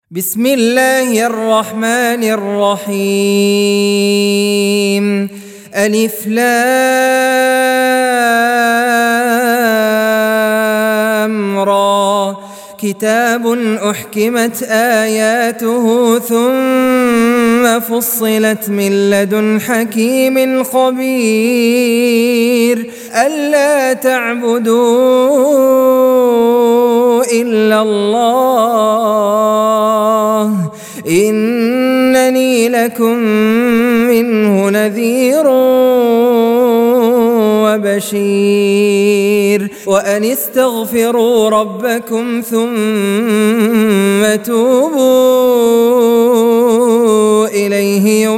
بسم الله الرحمن الرحيم. ألف لام را كتاب أحكمت آياته ثم فصلت من لدن حكيم خبير ألا تعبدوا إلا الله إنني لكم منه نذير وبشير وأن استغفروا ربكم ثم توبوا إليه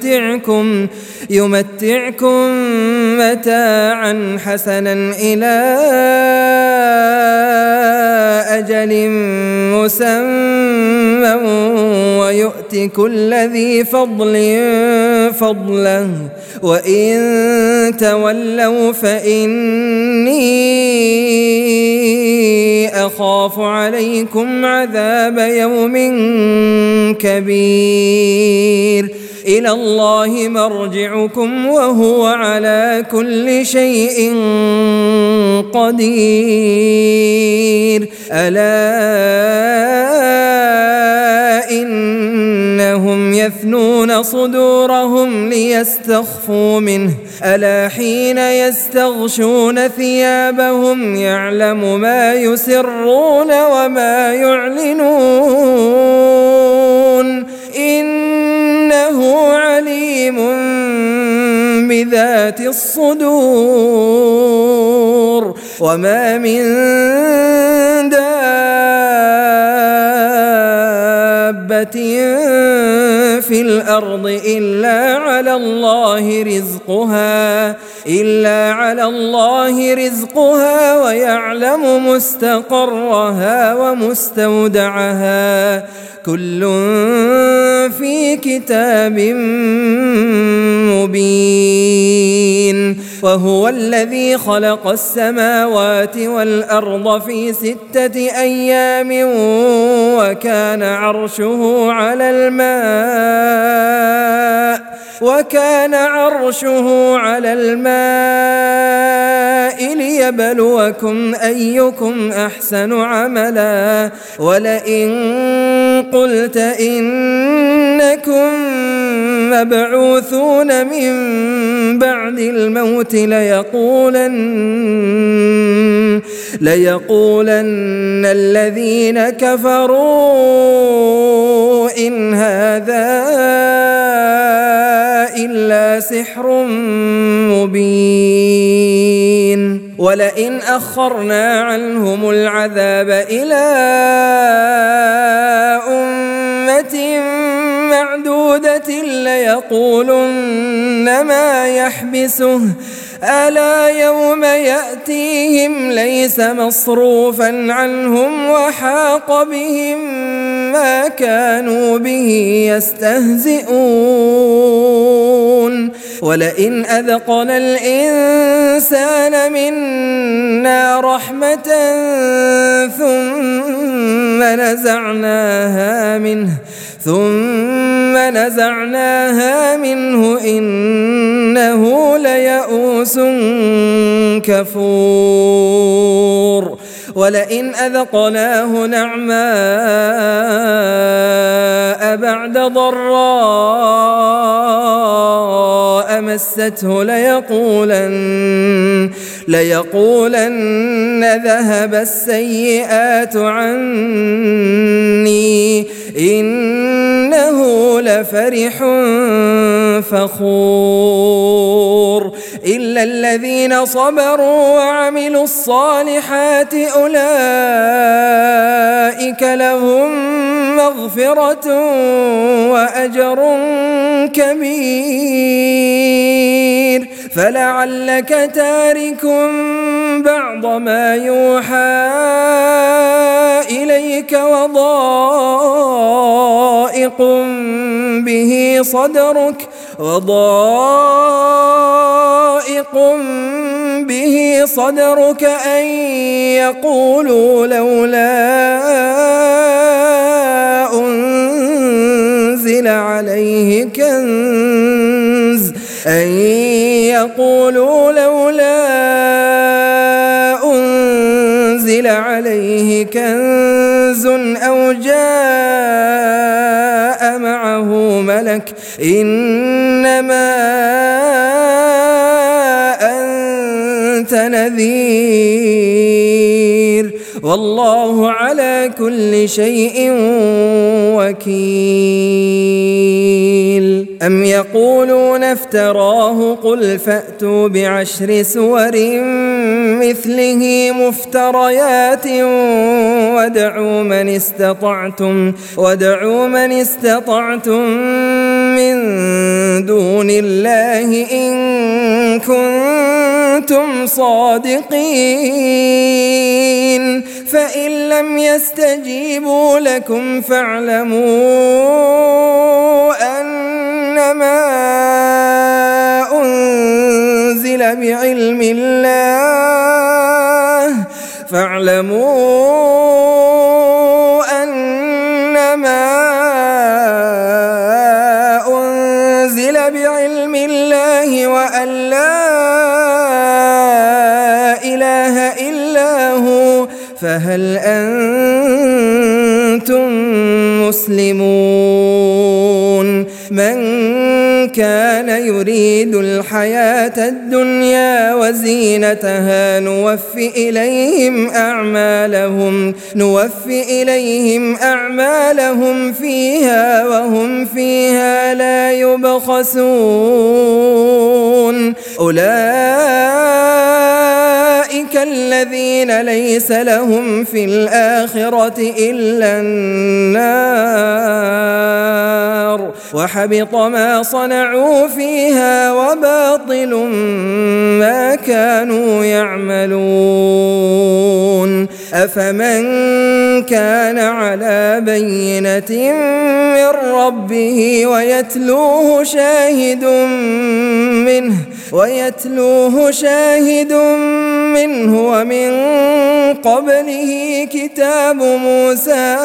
يمتعكم متاعا حسنا إلى أجل مسمى ويؤت كل ذي فضل فضله وإن تولوا فإني أخاف عليكم عذاب يوم كبير إلى الله مرجعكم وهو على كل شيء قدير ألا إنهم يثنون صدورهم ليستخفوا منه ألا حين يستغشون ثيابهم يعلم ما يسرون وما يعلنون إنه عليم بذات الصدور وما من دابة في الأرض إلا على الله رزقها ويعلم مستقرها ومستودعها كل في كتاب مبين وهو الذي خلق السماوات والأرض في 6 أيام وكان عرشه على الماء ليبلوكم أيكم أحسن عملا ولئن قلت إنكم مبعوثون من بعد الموت ليقولن الذين كفروا إن هذا إلا سحر مبين ولئن أخرنا عنهم العذاب إلى أمة معدودة ليقولن ما يحبسه ألا يوم يأتيهم ليس مصروفا عنهم وحاق بهم ما كانوا به يستهزئون ولئن أذقنا الإنسان منا رحمة ثم نزعناها منه إنه ليئوس كفور ولئن أذقناه نعماء بعد ضراء مسته ليقولن ذهب السيئات عني إنه لفرح فخور إلا الذين صبروا وعملوا الصالحات أولئك لهم مغفرة وأجر كبير فلعلك تارك بعض ما يوحى إليك وضائق به صدرك أن يقولوا لولا أنزل عليه كنز أو جاء معه ملك إنما أنت نذير والله على كل شيء وكيل. أم يقولون افتراه قل فأتوا ب10 سور مثله مفتريات وادعوا من استطعتم من دون الله إن كنتم صادقين فإن لم يستجيبوا لكم فاعلموا أنما أنزل بعلم الله وأن لا إله إلا هو فهل أنتم مسلمون. من كان يريد الحياة الدنيا وزينتها نوفي إليهم أعمالهم فيها وهم فيها لا يبخسون. أولئك الذين ليس لهم في الآخرة إلا النار وحبط ما صنعوا فيها وباطل ما كانوا يعملون. أفمن كان على بينة من ربه ويتلوه شاهد منه ومن قبله كتاب موسى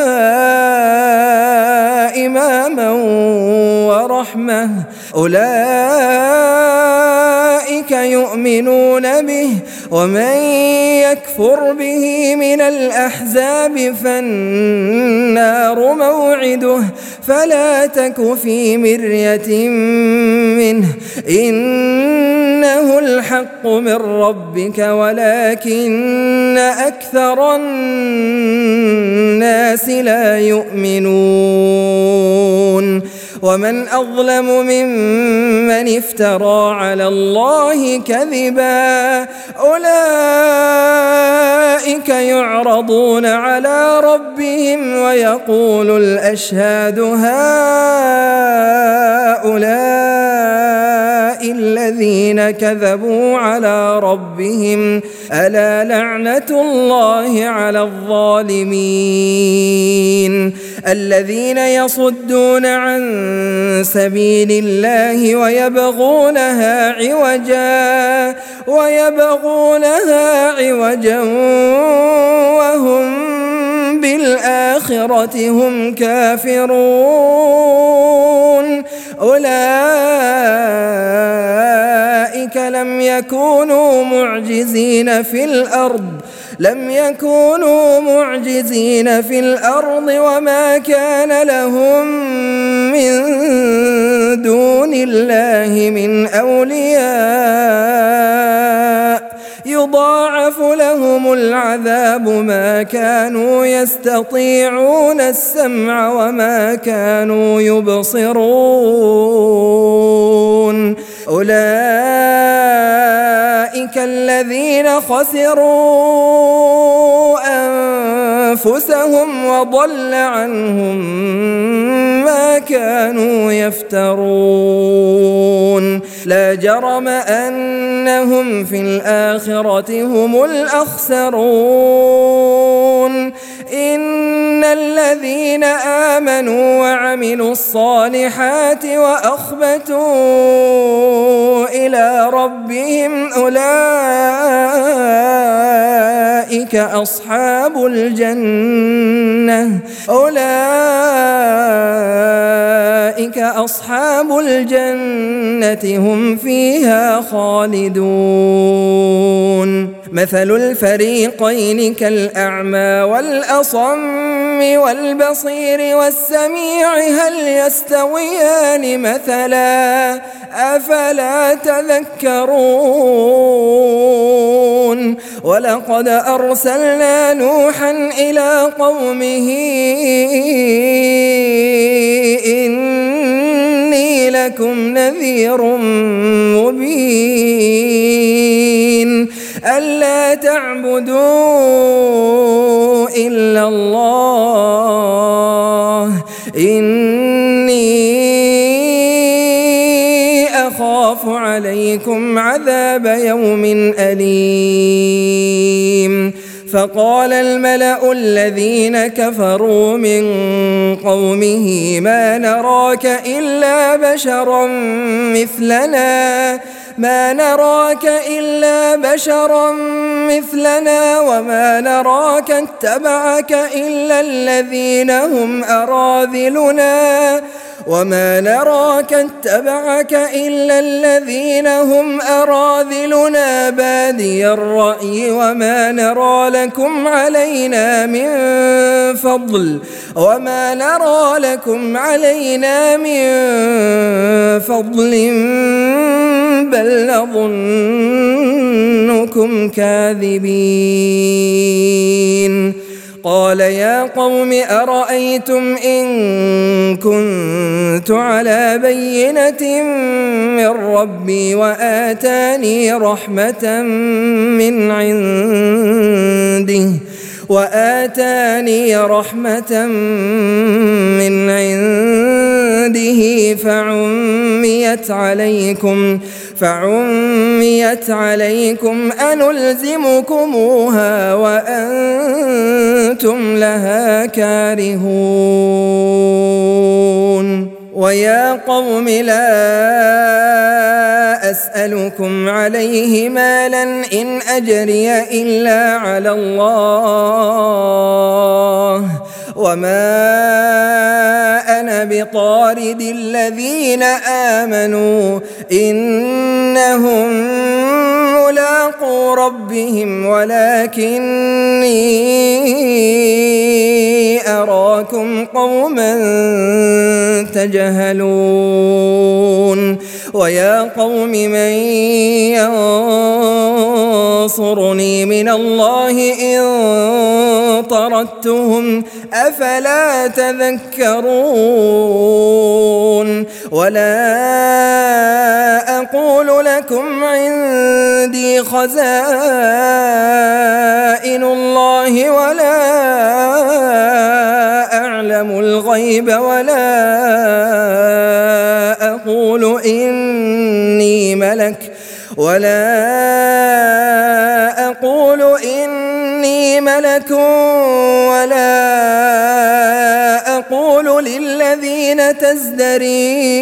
إماما ورحمة أولئك يؤمنون به ومن يكفر به من الأحزاب فالنار موعده فلا تك في مرية منه إنه الحق من ربك ولكن أكثر الناس لا يؤمنون. ومن أظلم ممن افترى على الله كذبا أولئك يعرضون على ربهم ويقول الأشهاد هؤلاء الذين كذبوا على ربهم ألا لعنة الله على الظالمين. الذين يصدون عن سبيل الله ويبغونها عوجا وهم بالآخرة هم كافرون. أولئك لم يكونوا معجزين في الأرض وما كان لهم من دون الله من أولياء يضاعف لهم العذاب ما كانوا يستطيعون السمع وما كانوا يبصرون. أولئك الذين خسروا أنفسهم وضل عنهم ما كانوا يفترون. لا جرم أنهم في الآخرة هم الأخسرون. إن الذين آمنوا وعملوا الصالحات وأخبتوا إلى ربهم أولئك أصحاب الجنة وأصحاب الجنة هم فيها خالدون مثل الفريقين كالأعمى والأصم والبصير والسميع هل يستويان مثلا أفلا تذكرون ولقد أرسلنا نوحا إلى قومه إني لكم نذير مبين ألا تعبدوا إلا الله إني أخاف عليكم عذاب يوم أليم فقال الملأ الذين كفروا من قومه ما نراك إلا بشرا مثلنا وما نراك اتبعك إلا الذين هم أراذلنا بادي الرأي وما نرى لكم علينا من فضل بل نظنكم كاذبين قال يا قوم أرأيتم إن كنت على بينة من ربي وآتاني رحمة من عنده فعميت عليكم أنلزمكموها وأنتم لها كارهون ويا قوم لا أسألكم عليه مالا إن أجري إلا على الله وما أنا بطارد الذين آمنوا إنهم ملاقو ربهم ولكني أراكم قوما تجهلون ويا قوم من ينصرني من الله إن طردتهم أفلا تذكرون ولا أقول لكم عندي خزائن الله ولا أعلم الغيب ولا أقول إني ملك ولا أقول للذين تزدري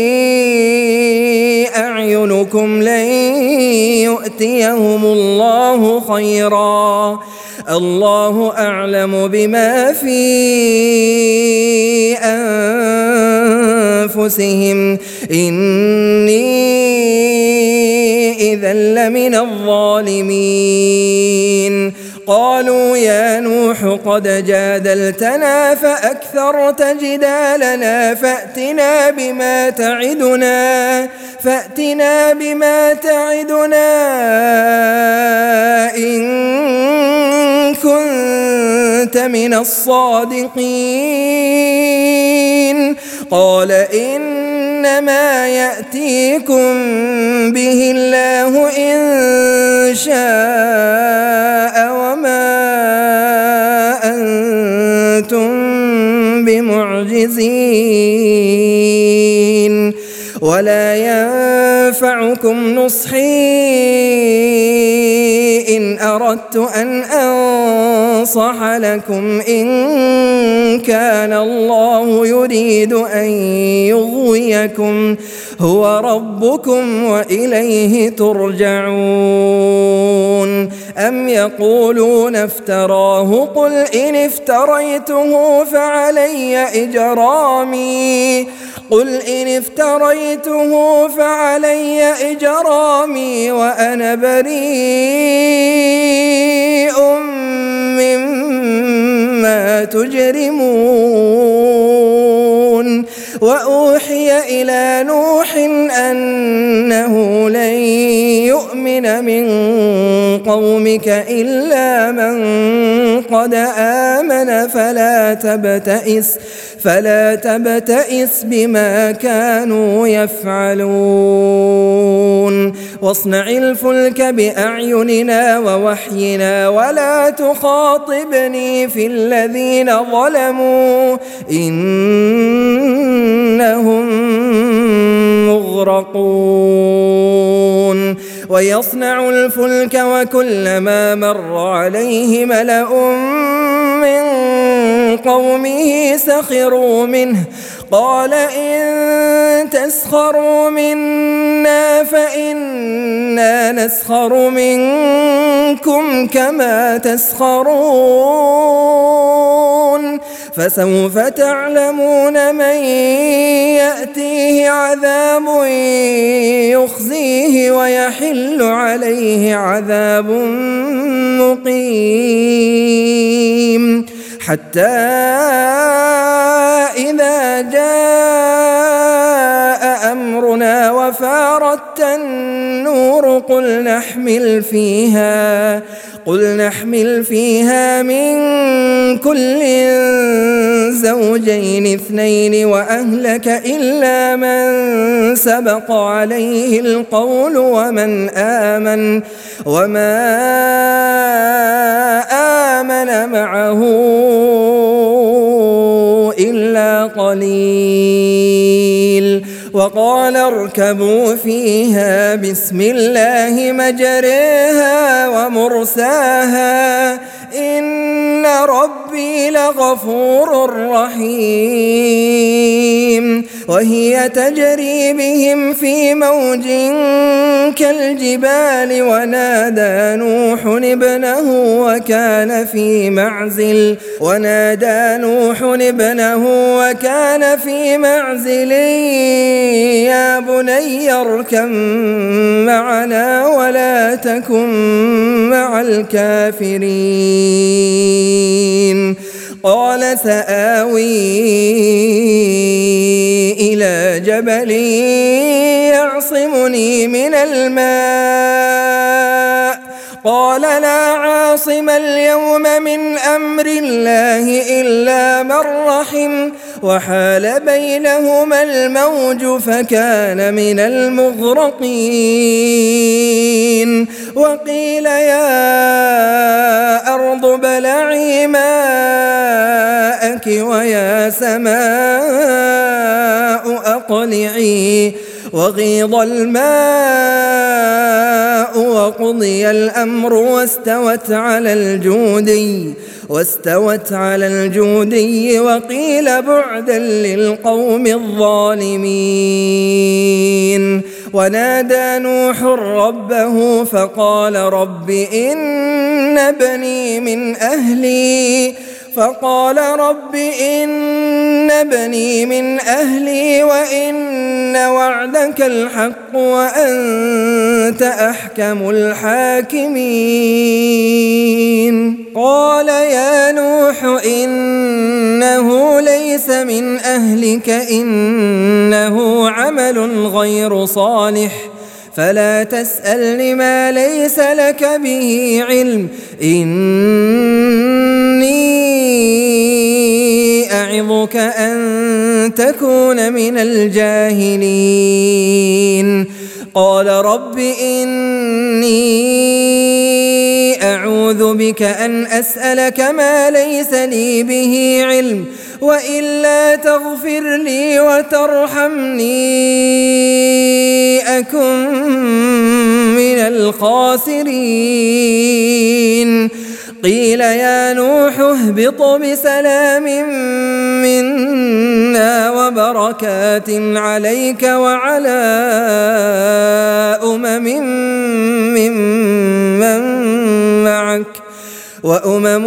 أعينكم لن يؤتيهم الله خيرا الله أعلم بما في أنفسهم إني إذا لمن الظالمين قالوا يا نوح قد جادلتنا فأكثرت جدالنا فأتنا بما تعدنا إن كنت من الصادقين قال إنما يأتيكم به الله إن شاء وما أنتم بمعجزين ولا ينفعكم نصحي إن أردت أن أنصح لكم إن كان الله يريد أن يغويكم هو ربكم وإليه ترجعون أم يقولون افتراه قل إن افتريته فعلي إجرامي قل إن افتريته فعلي إجرامي وأنا بريء مما تجرمون وأوحي إلى نوح أنه لن يؤمن من قومك إلا من قد آمن فلا تبتئس بما كانوا يفعلون واصنع الفلك بأعيننا ووحينا ولا تخاطبني في الذين ظلموا إنهم مغرقون ويصنع الفلك وكلما مر عليه ملأ من قومه سخروا منه قال إن تسخروا منا فإنا نسخر منكم كما تسخرون فسوف تعلمون من يأتيه عذاب يخزيه ويحل عليه عذاب مقيم حتى إذا جاء أمرنا وفارت النور قل نحمل فيها من كل زوجين اثنين وأهلك إلا من سبق عليه القول وما آمن معه إلا قليل وقال اركبوا فيها بسم الله مجريها ومرساها إن ربي لغفور رحيم وهي تجري بهم في موج كالجبال ونادى نوح ابنه وكان في معزل يا بني اركب معنا ولا تكن مع الكافرين قال سآوي إلى جبل يعصمني من الماء قال لا عاصم اليوم من أمر الله إلا من رحم وحال بينهما الموج فكان من المغرقين وقيل يا أرض ابلعي ماءك ويا سماء أقلعي وغيض الماء وقضي الأمر واستوت على الجودي وقيل بعدا للقوم الظالمين ونادى نوح ربه فقال رب إن ابني من أهلي وإن وعدك الحق وأنت أحكم الحاكمين قال يا نوح إنه ليس من أهلك إنه عمل غير صالح فلا تسألني ما ليس لك به علم إني أعظك أن تكون من الجاهلين قال رب إني أعوذ بك أن أسألك ما ليس لي به علم وإلا تغفر لي وترحمني أكن من الخاسرين قيل يا نوح اهبط بسلام منا وبركات عليك وعلى وأمم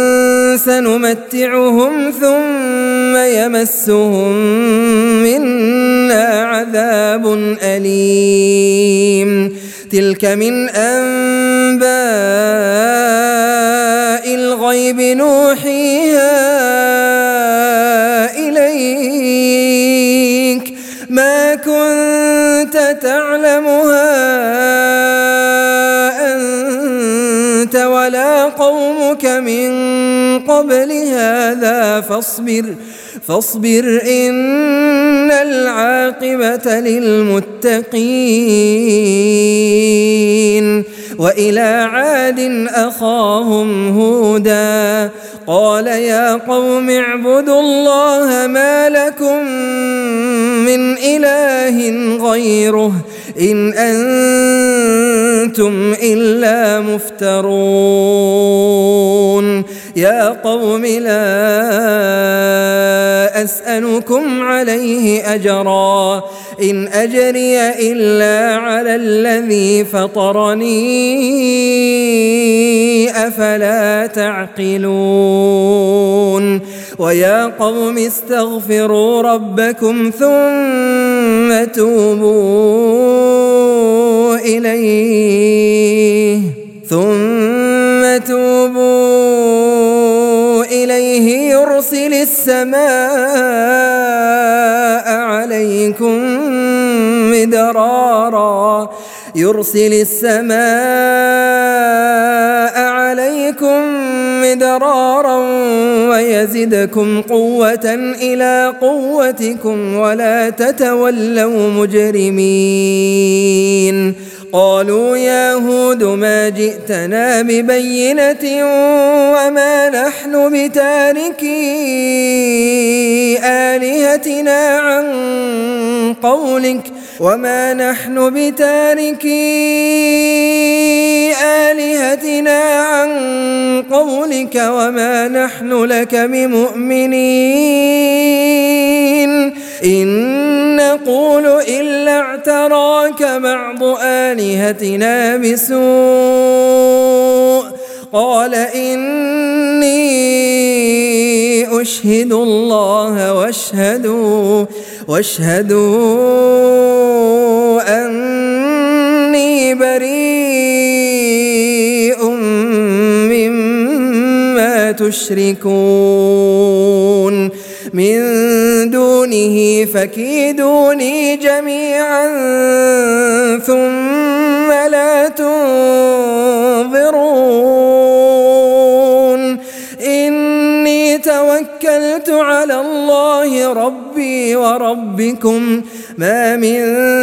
سنمتعهم ثم يمسهم منا عذاب أليم تلك من أنباء الغيب نوحيها إليك ما كنت تعلمها أنت ولا قومك من قبل هذا فاصبر إن العاقبة للمتقين وإلى عاد أخاهم هودا قال يا قوم اعبدوا الله ما لكم من إله غيره إن أنتم إلا مفترون يا قوم لا أسألكم عليه أجرا إن أجري إلا على الذي فطرني أفلا تعقلون ويا قوم استغفروا ربكم ثم توبوا إليه يرسل السماء عليكم مدرارا ويزدكم قوة إلى قوتكم ولا تتولوا مجرمين قالوا يا هود ما جئتنا ببينة وما نحن بتاركي آلهتنا عن قولك وما نحن لك بمؤمنين إن نقول إلا اعتراك بعض آلهتنا بسوء قال إني أشهد الله واشهدوا أني بريء مما تشركون من دونه فكيدوني جميعا ثم لا تنظرون إني توكلت على الله ربي وربكم ما من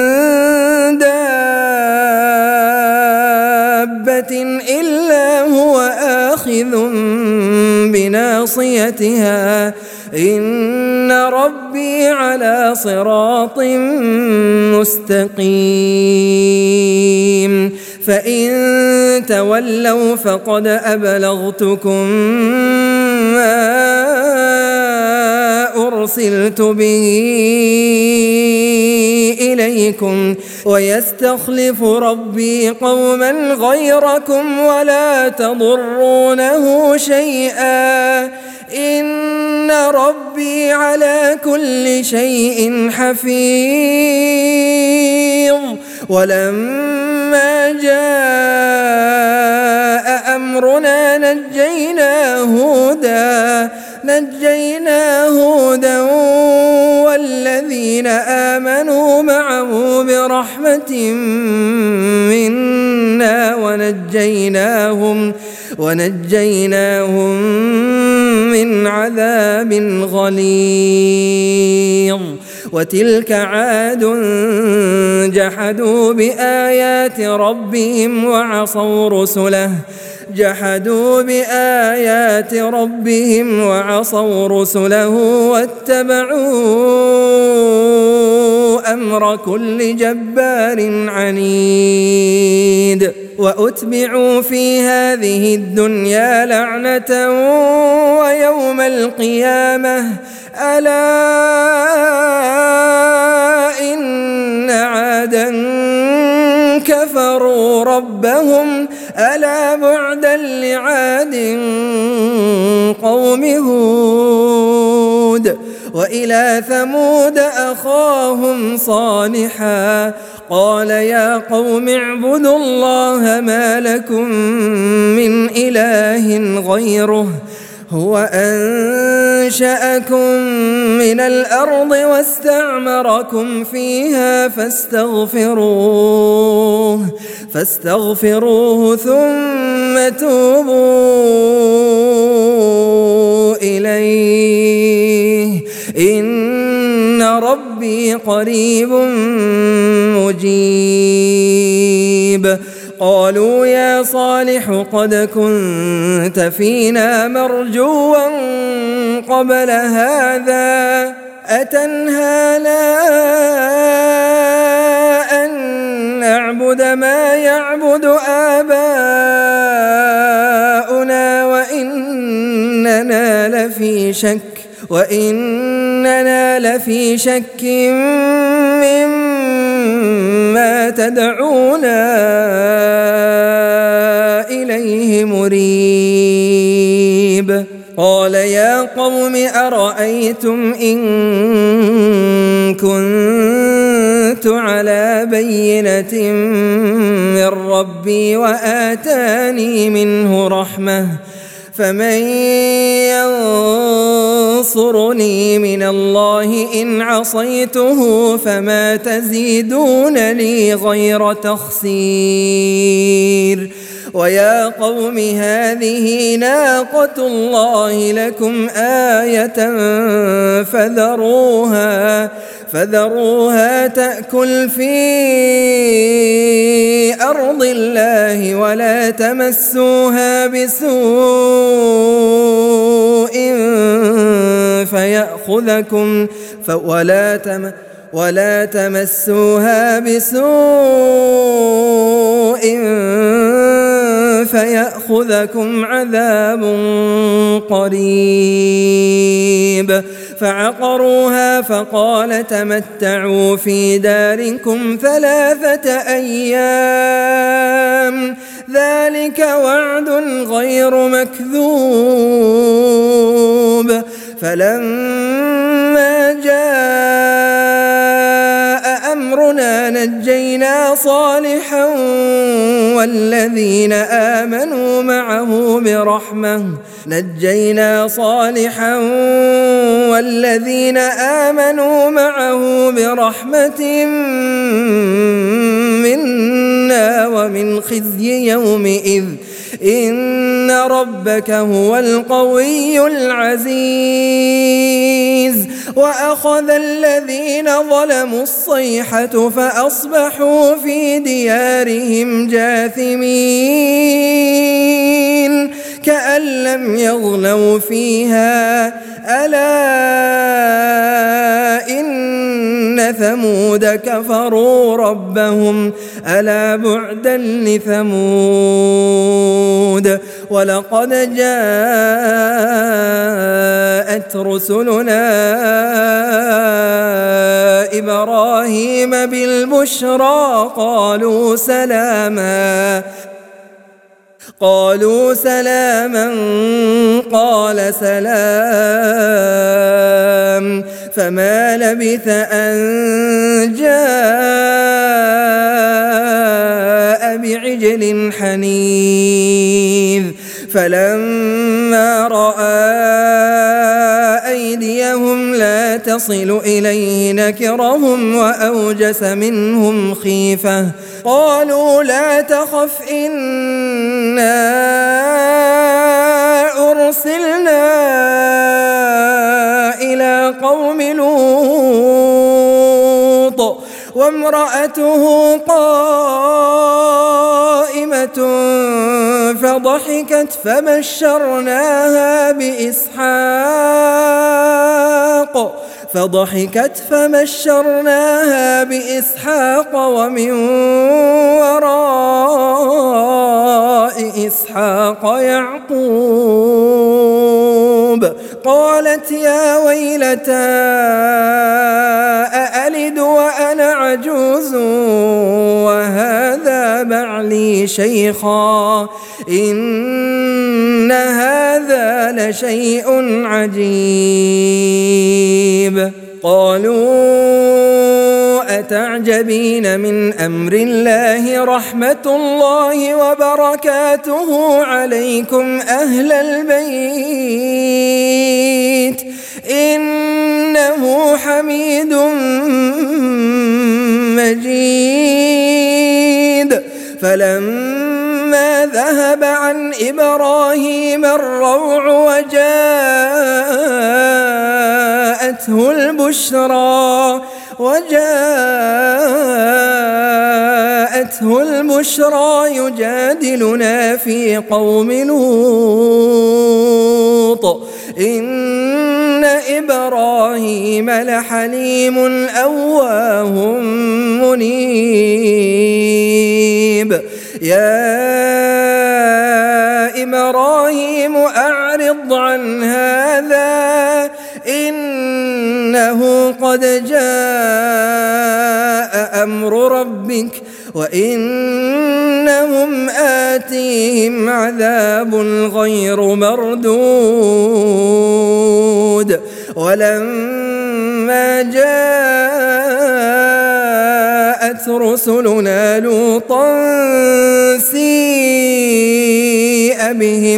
دابة إلا هو آخذ بناصيتها إن ربي على صراط مستقيم فإن تولوا فقد أبلغتكم ما أرسلت به إليكم ويستخلف ربي قوما غيركم ولا تضرونه شيئا إن ربي على كل شيء حفيظ ولما جاء أمرنا نجينا هودا والذين آمنوا معه برحمة منا ونجيناهم من عذاب غليظ وتلك عاد جحدوا بآيات ربهم وعصوا رسله واتبعوا أمر كل جبار عنيد وأتبعوا في هذه الدنيا لعنة ويوم القيامة ألا إن عادا كفروا ربهم ألا بعدا لعاد قوم هود وإلى ثمود أخاهم صالحا قال يا قوم اعبدوا الله ما لكم من إله غيره هو أنشأكم من الأرض واستعمركم فيها فاستغفروه ثم توبوا إليه إن ربي قريب مجيب قالوا يا صالح قد كنت فينا مرجوا قبل هذا أتنهانا أن نعبد ما يعبد آباؤنا وإننا لفي شك مما تدعونا إليه مريب قال يا قوم أرأيتم إن كنت على بينة من ربي وآتاني منه رحمة فمن ينصرني من الله إن عصيته فما تزيدونني غير تخسير ويا قوم هذه ناقة الله لكم آية فذروها تأكل في أرض الله ولا تمسوها بسوء فيأخذكم عذاب قريب فعقروها فقال تمتعوا في داركم 3 أيام ذلك وعد غير مكذوب فلما جاء أمرنا نجينا صالحا والذين آمنوا معه برحمة منا ومن خزي يومئذ إن ربك هو القوي العزيز وأخذ الذين ظلموا الصيحة فأصبحوا في ديارهم جاثمين كأن لم يغنوا فيها ألا إن ثمود كفروا ربهم ألا بعدا لثمود ولقد جاءت رسلنا إبراهيم بالبشرى قالوا سلاما قال سلام فما لبث أن جاء بعجل حنيذ فلما رأى أيديهم لا تصل إليه نكرهم وأوجس منهم خيفة قالوا لا تخف إنا أرسلنا إلى قوم لوط وامرأته قائمة فضحكت فبشرناها بإسحاق ومن وراء إسحاق يعقوب قالت يا ويلتى أألد وأنا عجوز وهذا بعلي بعلي شيخا إن هذا لشيء عجيب قالوا أتعجبين من أمر الله رحمة الله وبركاته عليكم أهل البيت إنه حميد مجيد فلما ذهب عن إبراهيم الروع وجاءته البشرى يجادلنا في قوم لوط إن إبراهيم لحليم أواه منيب يا إبراهيم أعرض عن هذا إنه قد جاء أمر ربك وإنهم آتيهم عذاب غير مردود ولما جاءت رسلنا لوطا سيء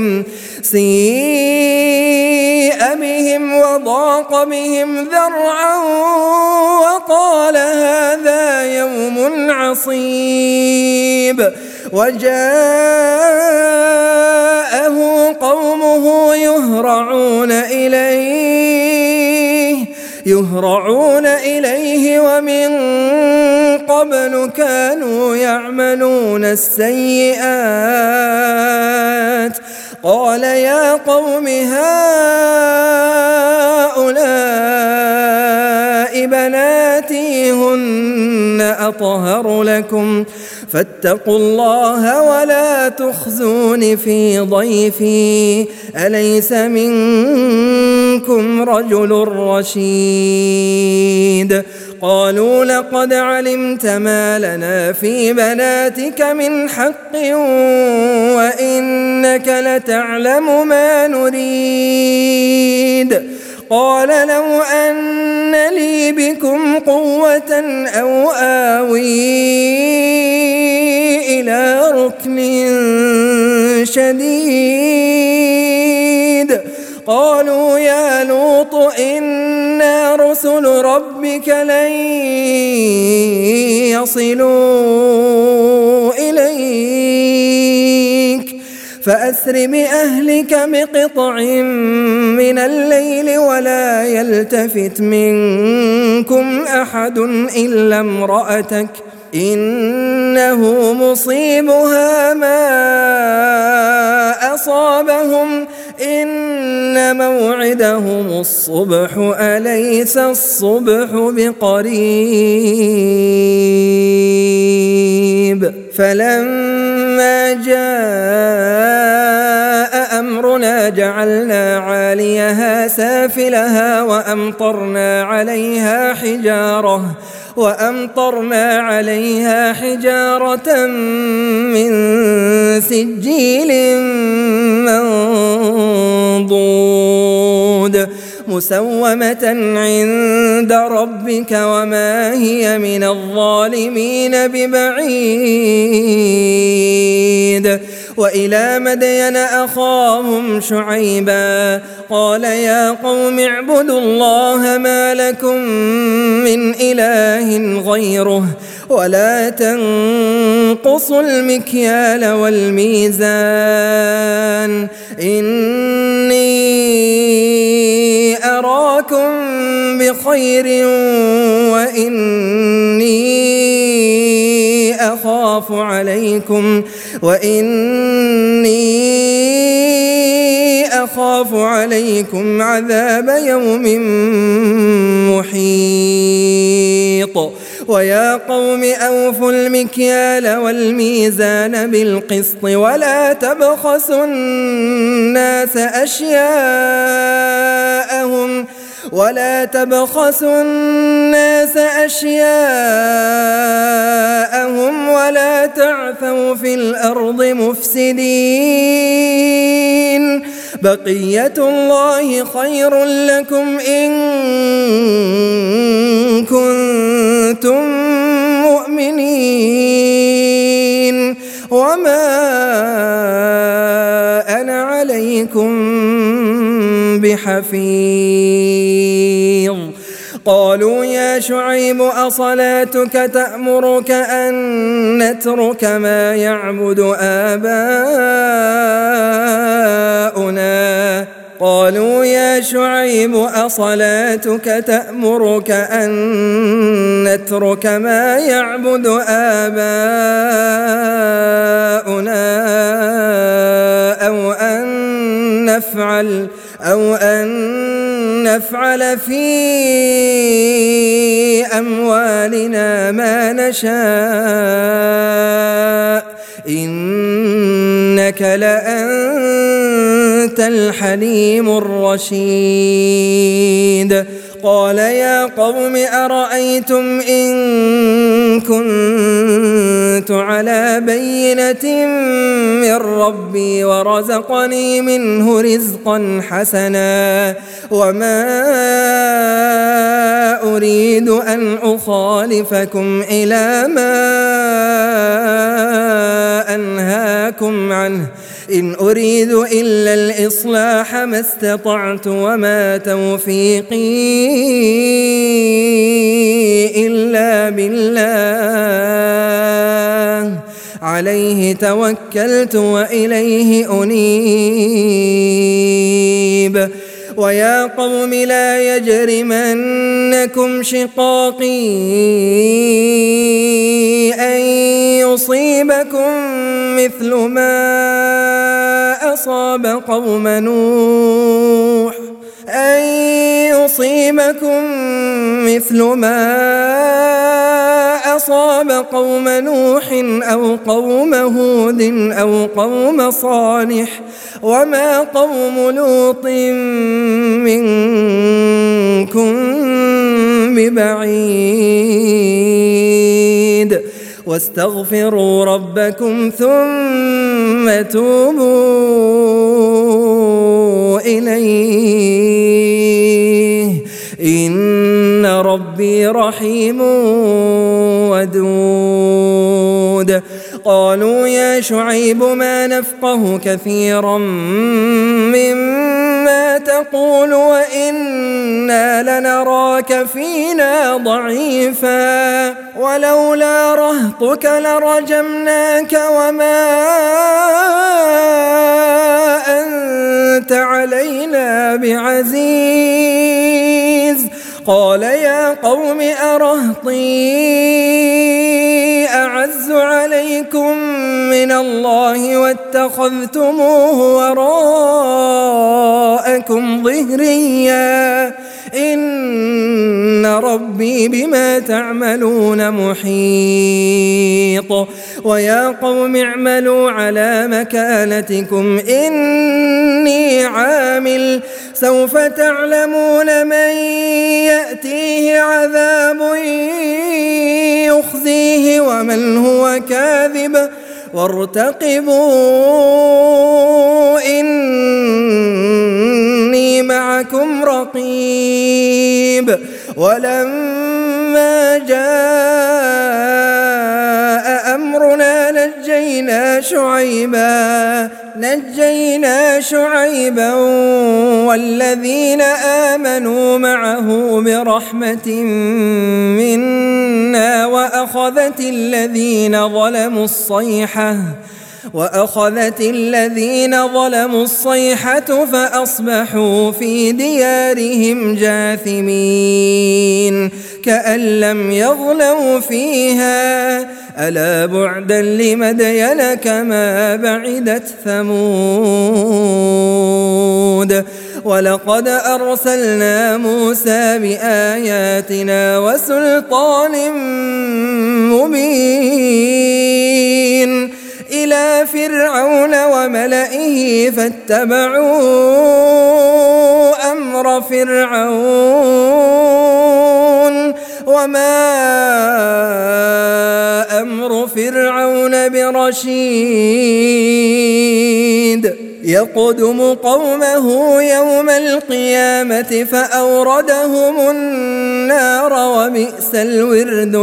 بهم وضاق بهم ذرعا وقال هذا يوم عصيب وجاءه قومه يهرعون إليه ومن قبل كانوا يعملون السيئات قال يا قوم هؤلاء بناتي هن أطهر لكم فاتقوا الله ولا تخزون في ضيفي أليس منكم رجل رشيد قالوا لقد علمت ما لنا في بناتك من حق وإنك لتعلم ما نريد قال لو أن لي بكم قوة أو آوي إلى ركن شديد قالوا يا لوط إنا رسل ربك لن يصلوا إليك فأسر بأهلك بقطع من الليل ولا يلتفت منكم أحد إلا امرأتك إنه مصيبها ما أصابهم إن موعدهم الصبح أليس الصبح بقريب فلما جاء أمرنا جعلنا عاليها سافلها وأمطرنا عليها حجارة من سجيل منضود مسومة عند ربك وما هي من الظالمين ببعيد وإلى مدين أخاهم شعيبا قال يا قوم اعبدوا الله ما لكم من إله غيره ولا تنقصوا المكيال والميزان إني أراكم بخير وإني أخاف عليكم عذاب يوم محيط ويا قوم أوفوا المكيال والميزان بالقسط ولا تبخسوا الناس الناس أشياءهم ولا تعثوا في الأرض مفسدين بقية الله خير لكم إن كنتم مؤمنين وما أنا عليكم بحفيظ قالوا يا شعيب أصلاتك تأمرك أن نترك ما يعبد آباؤنا قالوا يا شعيب أصلاتك تأمرك أن نترك ما يعبد آباؤنا أو أن نفعل في أموالنا ما نشاء إنك لأنت الحليم الرشيد قال يا قوم أرأيتم إن كنت على بينة من ربي ورزقني منه رزقا حسنا وما أريد أن أخالفكم إلى ما أنهاكم عنه إن أريد إلا الإصلاح ما استطعت وما توفيقي إلا بالله عليه توكلت وإليه أنيب ويا قوم لا يجرمنكم شقاقي أن يصيبكم مثل ما أصاب قوم نوح أو قوم هود أو قوم صالح وما قوم لوط منكم ببعيد واستغفروا ربكم ثم توبوا إليه إن ربي رحيم ودود قالوا يا شعيب ما نفقه كثيرا مما تقول وإنا لنراك فينا ضعيفا ولولا رهطك لرجمناك وما أنت علينا بعزيز قال يا قوم أرهطي أعز عليكم من الله واتخذتموه وراءكم ظهريا إن ربي بما تعملون محيط ويا قوم اعملوا على مكانتكم إني عامل سوف تعلمون من يأتيه عذاب يخزيه ومن هو كاذب وارتقبوا إني معكم رقيب ولما جاء أمرنا نجينا شعيبا والذين آمنوا معه برحمة منا وأخذت الذين ظلموا الصيحة فأصبحوا في ديارهم جاثمين كأن لم يغنوا فيها ألا بعدا لمدين كما بعدت ثمود ولقد أرسلنا موسى بآياتنا وسلطان مبين إلى فرعون وملئه فاتبعوا أمر فرعون وما أمر فرعون برشيد يقدم قومه يوم القيامة فأوردهم النار وبئس الورد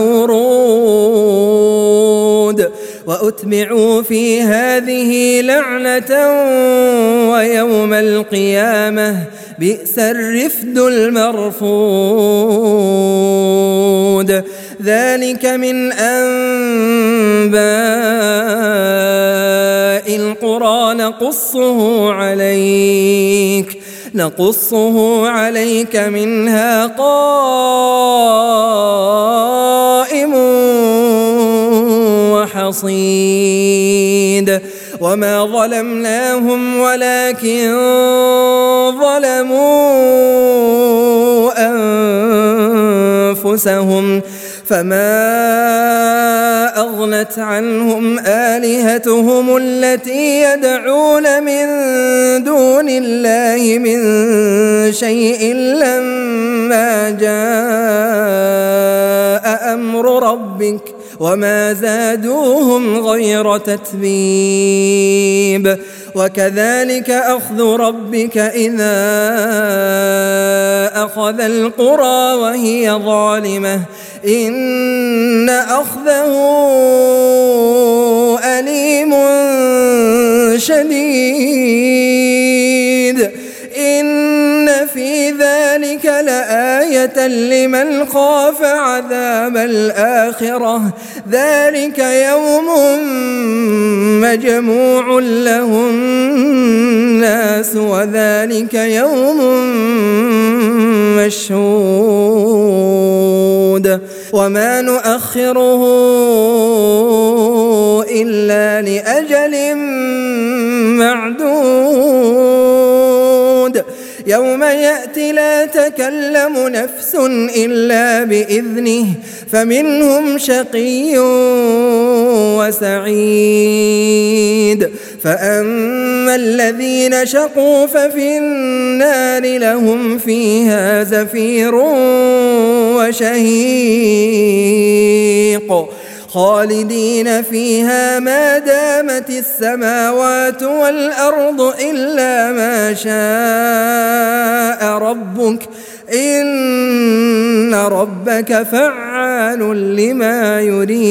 المورود وأتبعوا في هذه لعنة ويوم القيامة بئس الرفد المرفود ذلك من أنباء القرى نقصه عليك منها قائم وحصيد وما ظلمناهم ولكن ظلموا أنفسهم فما أغنت عنهم آلهتهم التي يدعون من دون الله من شيء لما جاء أمر ربك وما زادوهم غير تتبيب وكذلك أخذ ربك إذا أخذ القرى وهي ظالمة إن أخذه أليم شديد إن في ذلك لآية لمن خاف عذاب الآخرة ذلك يوم مجموع له الناس وذلك يوم مشهود وما نؤخره إلا لأجل معدود يوم يأتي لا تكلم نفس إلا بإذنه فمنهم شقي وسعيد فأما الذين شقوا ففي النار لهم فيها زفير وشهيق خالدين فيها ما دامت السماوات والأرض إلا ما شاء ربك إن ربك فعال لما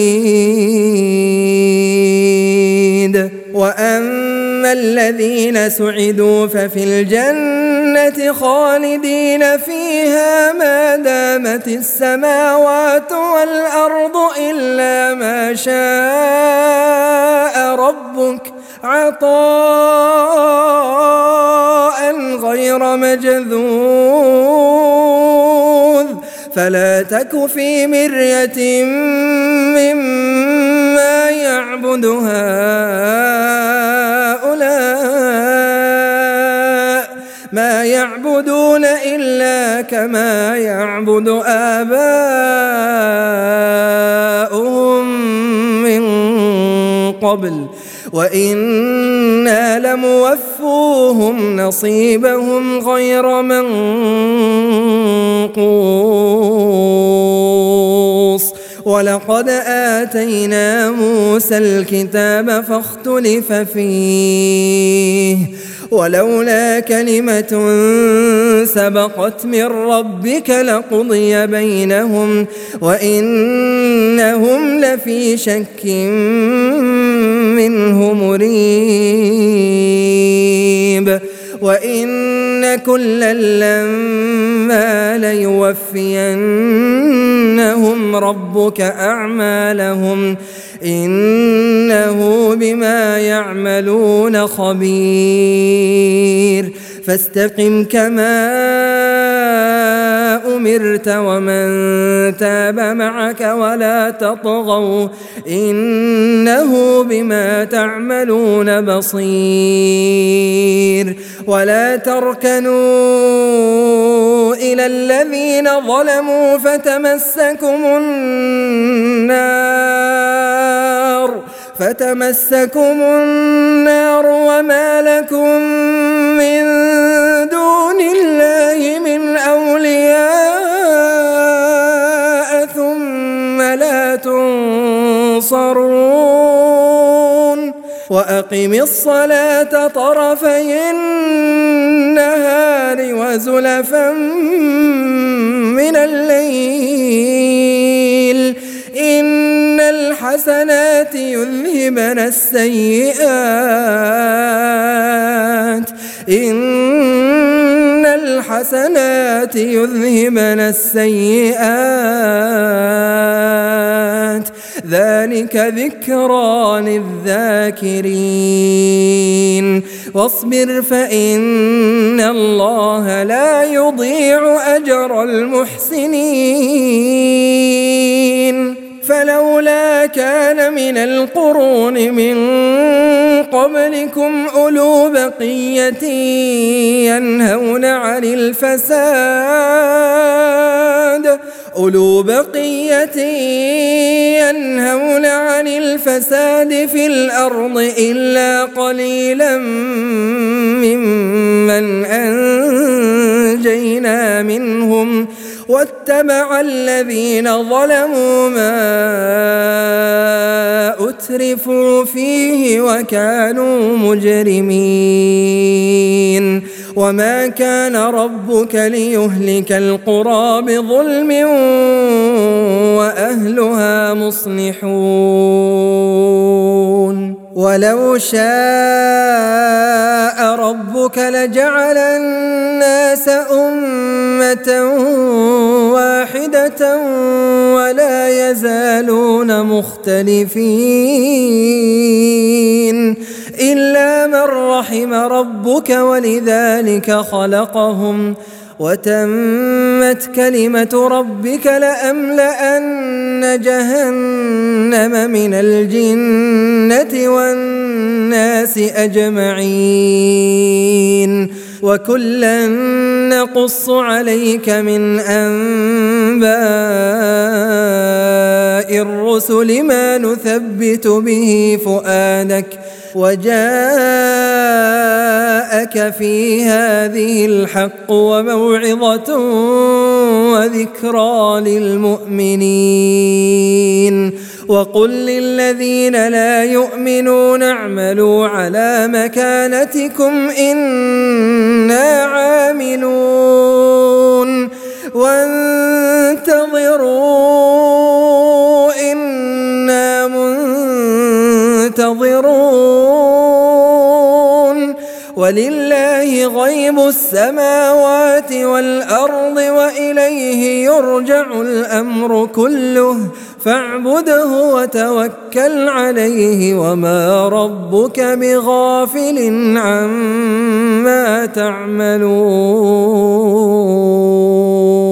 يريد وأما الذين سعدوا ففي الجنة خالدين فيها ما دامت السماوات والأرض إلا ما شاء ربك عطاء غير مجذوذ فلا تك في مرية مما يعبد هؤلاء ما يعبدون إلا كما يعبد آباؤهم من قبل وإنا لموفوهم نصيبهم غير منقوص ولقد آتينا موسى الكتاب فاختلف فيه ولولا كلمة سبقت من ربك لقضي بينهم وإنهم لفي شك منه مريب وإن كلا لما ليوفينهم ربك أعمالهم إنه بما يعملون خبير فاستقم كما أمرت ومن تاب معك ولا تطغوا إنه بما تعملون بصير ولا تركنوا إلى الذين ظلموا فتمسكم النار وما لكم من دون الله من أولياء ينصرون وأقم الصلاة طرفي النهار وزلفا من الليل إن الحسنات يذهبن السيئات ذلك ذكرى للذاكرين واصبر فإن الله لا يضيع أجر المحسنين فلولا كان من القرون من قبلكم أولو بقية ينهون عن الفساد في الأرض إلا قليلا ممن أنجينا منهم واتبع الذين ظلموا ما أترفوا فيه وكانوا مجرمين وما كان ربك ليهلك القرى بظلم وأهلها مصلحون ولو شاء ربك لجعل الناس أمة واحدة ولا يزالون مختلفين إلا من رحم ربك ولذلك خلقهم وتمت كلمة ربك لأملأن جهنم من الجنة والناس أجمعين وكلا نقص عليك من أنباء الرسل ما نثبت به فؤادك وجاءك في هذه الحق وموعظة وذكرى للمؤمنين وقل للذين لا يؤمنون اعملوا على مكانتكم إنا عاملون وانتظروا إنا منتظرون ولله غيب السماوات والأرض وإليه يرجع الأمر كله فاعبده وتوكل عليه وما ربك بغافل عما تعملون